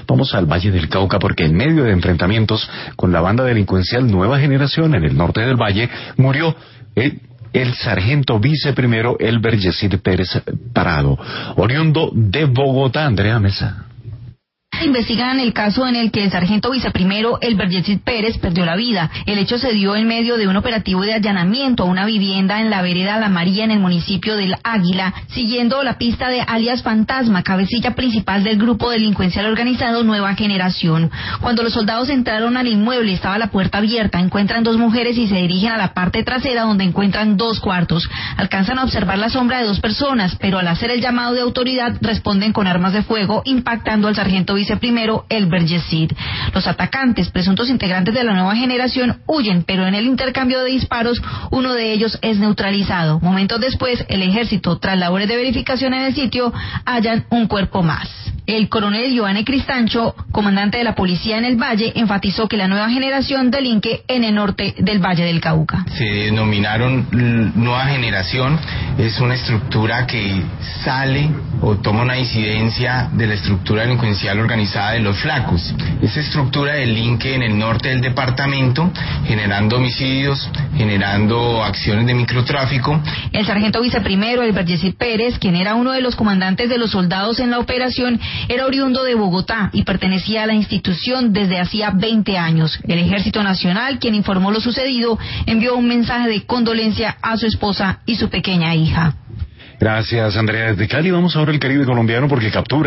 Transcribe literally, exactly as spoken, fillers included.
Vamos al Valle del Cauca porque en medio de enfrentamientos con la banda delincuencial Nueva Generación en el norte del Valle, murió el, el sargento viceprimero Elber Yesid Pérez Parado, oriundo de Bogotá. Andrea Mesa. Investigan el caso en el que el sargento viceprimero Elber Yesid Pérez perdió la vida. El hecho se dio en medio de un operativo de allanamiento a una vivienda en la vereda La María en el municipio del Águila, siguiendo la pista de alias Fantasma, cabecilla principal del grupo delincuencial organizado Nueva Generación. Cuando los soldados entraron al inmueble, estaba la puerta abierta, encuentran dos mujeres y se dirigen a la parte trasera donde encuentran dos cuartos. Alcanzan a observar la sombra de dos personas, pero al hacer el llamado de autoridad responden con armas de fuego, impactando al sargento viceprimero primero Elber Yesid. Los atacantes, presuntos integrantes de la Nueva Generación, huyen, pero en el intercambio de disparos, uno de ellos es neutralizado. Momentos después, el ejército, tras labores de verificación en el sitio, hallan un cuerpo más. El coronel Giovanni Cristancho, comandante de la policía en el Valle, enfatizó que la Nueva Generación delinque en el norte del Valle del Cauca. Se denominaron Nueva Generación, es una estructura que sale o toma una incidencia de la estructura delincuencial organizada de los Flacos. Esa estructura delinque en el norte del departamento, generando homicidios, generando acciones de microtráfico. El sargento viceprimero Elber Yesid Pérez, quien era uno de los comandantes de los soldados en la operación, era oriundo de Bogotá y pertenecía a la institución desde hacía veinte años. El Ejército Nacional, quien informó lo sucedido, envió un mensaje de condolencia a su esposa y su pequeña hija. Gracias, Andrea. Desde Cali vamos ahora al Caribe colombiano porque captura